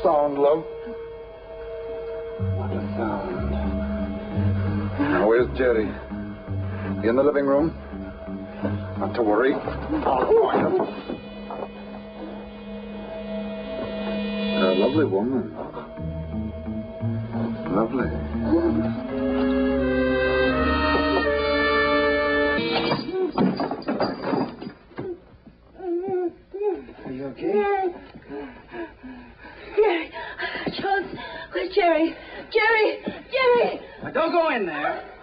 sound, love. What a sound. Now, where's Jerry? In the living room? Not to worry. I'll find him. You're a lovely woman. Lovely. Are you okay? Jerry. Charles, where's Jerry? Jerry! Jerry! Now, don't go in there.